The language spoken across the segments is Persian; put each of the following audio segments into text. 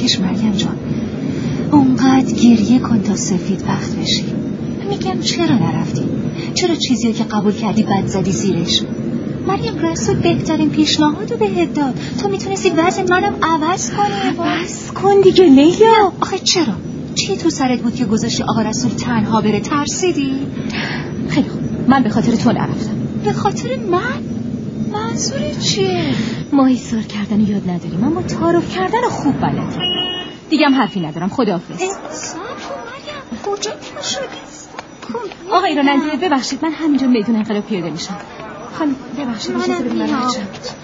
نکش مریم جان، اونقدر گریه کن تا سفید بخت بشی. میگم چرا نرفتی؟ چرا چیزی که قبول کردی بد زدی زیرش؟ مریم رسول بهترین پیشنهادو بهت داد، تو میتونستی وضع منم عوض کنی. بس کن دیگه لیلا. آخه چرا؟ چی تو سرت بود که گذاشتی آقا رسول تنها بره؟ ترسیدی؟ خیلی خوب، من به خاطر تو نرفتم. به خاطر من؟ منظورت چیه؟ ما ایثار کردن یاد نداریم، اما تعارف کردن خوب بلدیم. دیگه هم حرفی ندارم، خداحافظ. صبر مریم، کجا شدی؟ آقای راننده ببخشید، من همینجا میدون انقلاب پیاده میشم. خانم ببخشید، اجازه بدید من بچم.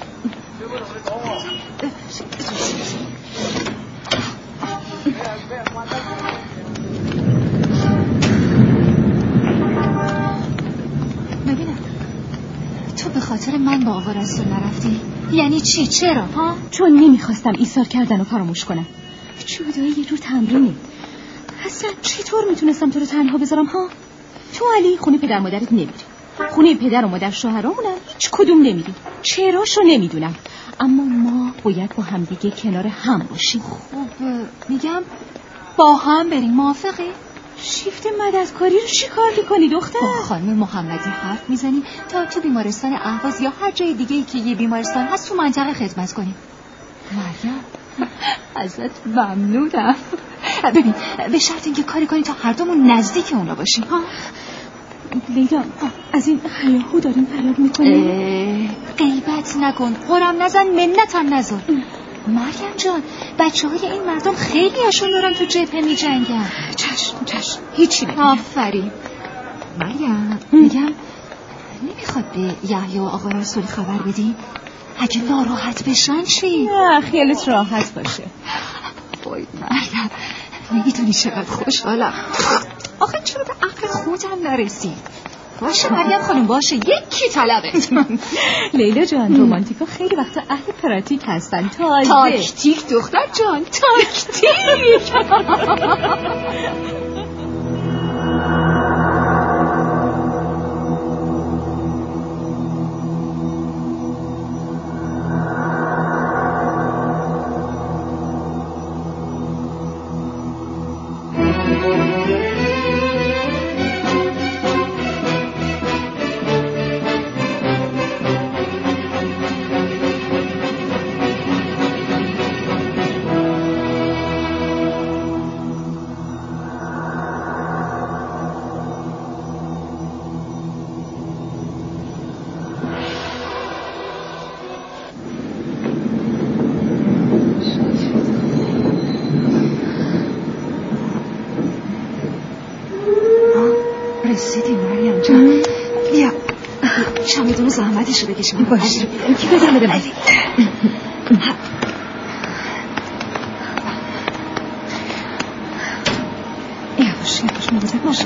ببینم تو به خاطر من با آقا رسول نرفتی؟ یعنی چی؟ چرا؟ ها؟ چون نمیخواستم ایثار کردن رو فراموش کنم. جدایی یه جور تمرینه. اصلا چطور میتونستم تو رو تنها بذارم ها؟ تو علی خونه پدر مادرت نمیری، خونه پدر و مادر شوهرامونم هیچ کدوم نمیری. چراشو نمیدونم، اما ما باید با هم دیگه کنار هم باشیم. خوب میگم با هم بریم، موافقی؟ شیفت مددکاری رو چی کار میکنی دختر؟ با خانم محمدی حرف میزنیم تا تو بیمارستان اهواز یا هر جای دیگه‌ای که یه بیمارستان هست تو منطقه خدمت کنیم. مریم ازت ممنونم. ببین به شرط اینکه کاری کنی تا هر دومون نزدیک اونا باشیم. ها لیلا، از این هیاهو داریم فرار میکنیم. غیبت نکن، قرم نزن، منتم نذار. مریم جان، بچه‌های این مردم خیلی هاشون دارن تو جبهه میجنگن. چشم هیچی نمیگم. آفرین. مریم میگم نمیخواد به یحیی و آقا رسول خبر بدی؟ اگه ناراحت بشن چی؟ نه خیالت راحت باشه. وای مریم، نمیدونی چقدر خوشحالم. آخه چرا به عقل خودم نرسید؟ باشه مریم خانم، باشه، یکی طلبت. لیلا جان، رومانتیکا خیلی وقتا اهل پراتیک هستن. تاکتیک دختر جان، تاکتیک. رسیدی مریم جان. بیا چمدون زحمتش رو بکشم. باشه کی بزن بده من. یواش مواظب باش.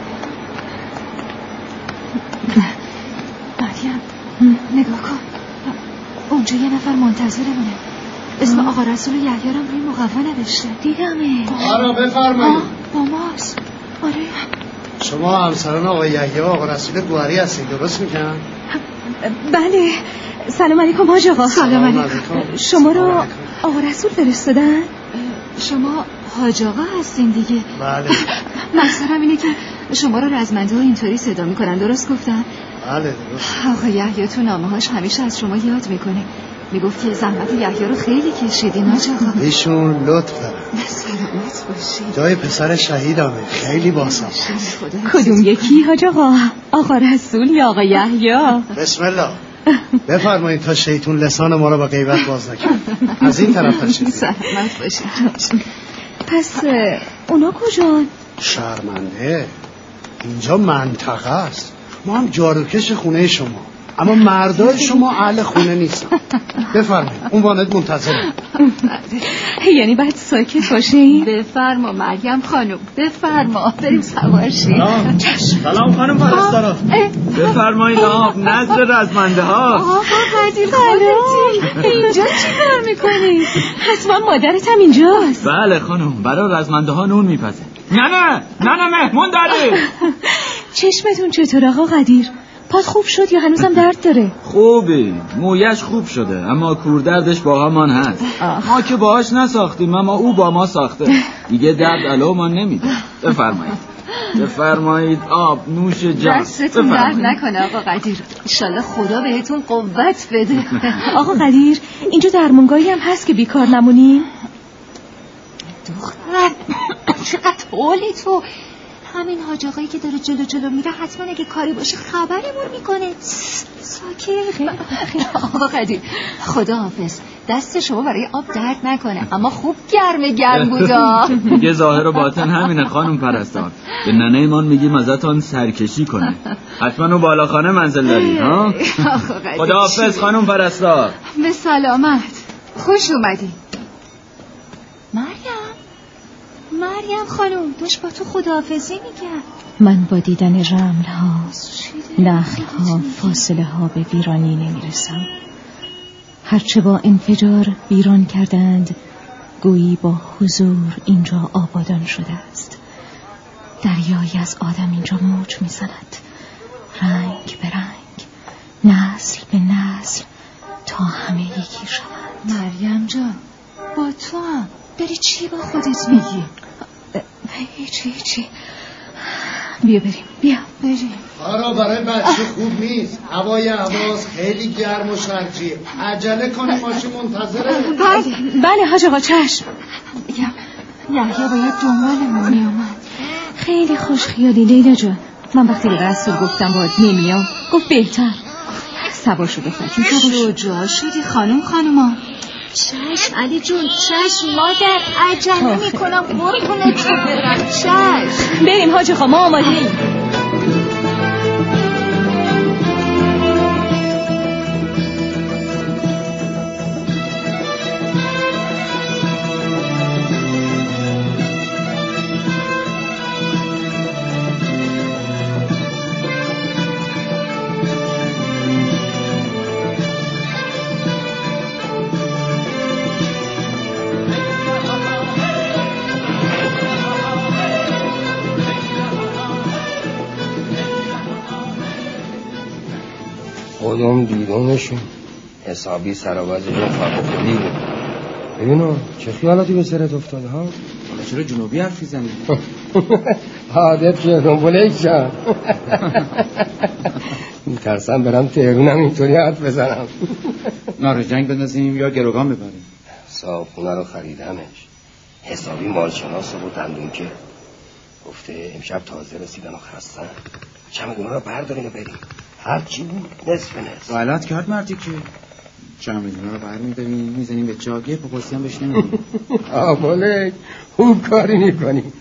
مریم نگاه کن، اونجا یه نفر منتظرمونه. اسم آقا رسول یحیی رو روی مقوا نوشته. دیدمه. آره بفرمایید. با ماست. آره. شما همسران آقا یحیی و آقا رسول گوهری هستید، درست میگم؟ بله. سلام علیکم حاج آقا. سلام علیکم. شما رو آقا رسول فرستادن؟ شما حاج آقا هستین دیگه؟ بله. مقصدم اینه که شما رو رزمنده ها اینطوری صدا میکنن، درست گفتم؟ بله درست. آقا یحیی تو نامه‌هاش همیشه از شما یاد میکنه، میگفت که زحمت یحیی رو خیلی کشیدین حاج آقا. ایشون لطف دارن. سلامت باشید. جای پسر شهیدمه، خیلی باصبر. کدوم یکی حاج آقا؟ آقا رسول یا آقا یحیی؟ بسم الله. بفرمایید تا شیطون لسان ما رو به غیبت باز نکنه. از این طرف تشریف. سلامت باشید. پس اونا کجان؟ شرمنده، اینجا منطقه است. ما هم جاروکش خونه شما، اما مردای شما اهل خونه نیستن. بفرمایید عنوانت منتظرم. یعنی باید ساکت باشی؟ بفرما مریم خانم، بفرما، بریم سوار شیم. سلام خانم پرستارا. بفرمایید آقا نظر رزمنده ها. آقا قدیر خودتی اینجا چی کار میکنی؟ حتما مادرت هم اینجاست. بله خانم، برای رزمنده ها نون میپزه. نه مهمون داری. چشمتون چطور آقا قدیر؟ پات خوب شد یا هنوزم درد داره؟ خوبی، مویش خوب شده اما کوردردش با همان هست. ما که باهاش نساختیم اما او با ما ساخته. دیگه درد علومان نمیده. بفرمایید آب نوش جان. دستتون درد نکنه آقا قدیر. انشالله خدا بهتون قوت بده. آقا قدیر اینجا درمونگاهی هم هست که بیکار نمونیم؟ دختر چقدر طولی تو. همین حاج آقایی که داره جلو میره حتما اگه کاری باشه خبرمون میکنه. ساکت. آقا قدیر خدا حافظ. دست شما برای آب درد نکنه اما خوب گرم بودا. دیگه ظاهر و باطن همینه خانم پرستار. به ننه ایمان میگیم ازتون سرکشی کنه. حتما اون بالاخانه منزل دارید ها؟ خدا حافظ خانم پرستار. به سلامت. خوش اومدی. مریم خانم داشت با تو خداحافظی میکرد. من با دیدن رمل ها نخل ها فاصله ها به ویرانی نمیرسم. هرچه با انفجار ویران کردند گویی با حضور اینجا آبادان شده است. دریایی از آدم اینجا موج میزند، رنگ به رنگ، نسل به نسل تا همه یکی شوند. مریم جان با تو هم داری چی با خودت میگی؟ هیچی بیا بریم. آرا برای بچه خوب نیست. هوای حواس خیلی گرم و شرجیه. عجله کنی ماشین منتظره. بله حاج آقا چشم. یحیی باید دنبالمون میومد. خیلی خوش خیالی لیلا جان. من وقتی به رسول گفتم باید نمیام گفت بهتر. سوار شو دختر شجاع شدی خانوما. چشم علی جون چشم مادر عجله میکنم قربونت برم. چشم بریم حاج آقا ما آماده ایم. خودم دیدمشون حسابی سرابازشون فقفلی بود. ببینو چه خیالاتی به سرت افتاده ها؟ حالا چرا جنوبی حرفی زنی؟ عادت شدم بلیکشم. میترسم برم تهرونم اینطوری حرف بزنم. ناره جنگ بندازیم یا گروگان ببریم؟ صاحبخونه رو خریدمش، حسابی مالشناسه بود دندون که گفته امشب تازه رسیدن و خستن، چمدونا رو بردارین و بریم. هرچی بود نصف غلط کرد مردی که چمدونا رو برمی‌داریم میزنیم به جاگه پاپاسی هم بهش نمیدیم. آبالک خوب کاری میکنیم.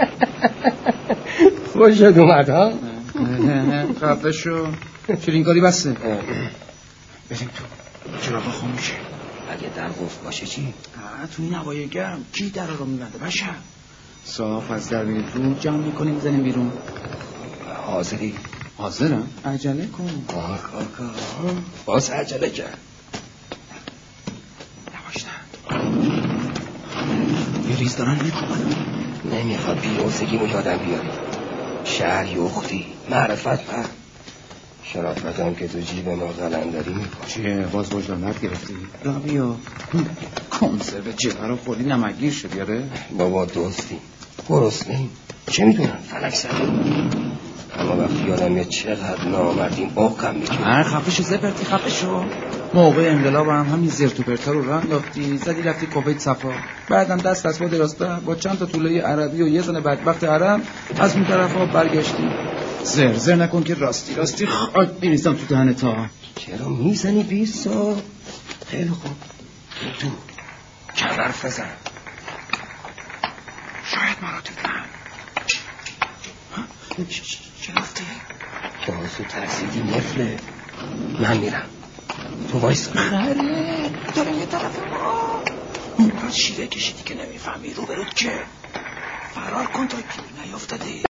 خوشت اومد ها؟ خفه شو شیرینکاری بسته. بریم تو چراغ خاموشه. اگه در قفل باشه چی؟ تو این هوای گرم کی در رو میبنده بشه؟ صاف از در بیرون تو جمع میکنیم زنیم بیرون. حاضری؟ حاضرم؟ عجله کن. کاکا باز عجله کرد. نباشتن یه ریز دارن میکنن. نمیخواد بی‌حوصلگیمو یادم بیاری. شهر یختی معرفت پر شرافتم که تو جیب ما قلندری میکنی. چیه باز وجدانت گرفتی؟ یا بیا کنسرو جبه رو خوردی نمکگیر شدی یاره؟ بابا دوستی گرسنه‌ایم چه میدونم فلک سریم. اما وقتی یادم یه چقدر نامردیم باقم میکنم. خفه شو زپرتی خفه شو. موقع انقلاب هم همین زرت و پرتا رو راه انداختی زدی رفتی کویت صفا. بعدم دست از خود راسته با چند تا توله عربی و یه زن بدبخت عرب از اون طرفا برگشتی. زر نکن که راستی خاک میریزم تو دهنت ها. چرا میزنی 20 سال؟ خیلی خوب تو کمرف بزن. شاید ما رو دیدن. چه رفتی؟ بازو ترسیدی نفله. من میرم تو وایسا. خره دارم یه طرف ما اون شیره کشیدی که نمیفهمی رو برود که فرار کن تا گیر نیافتادی.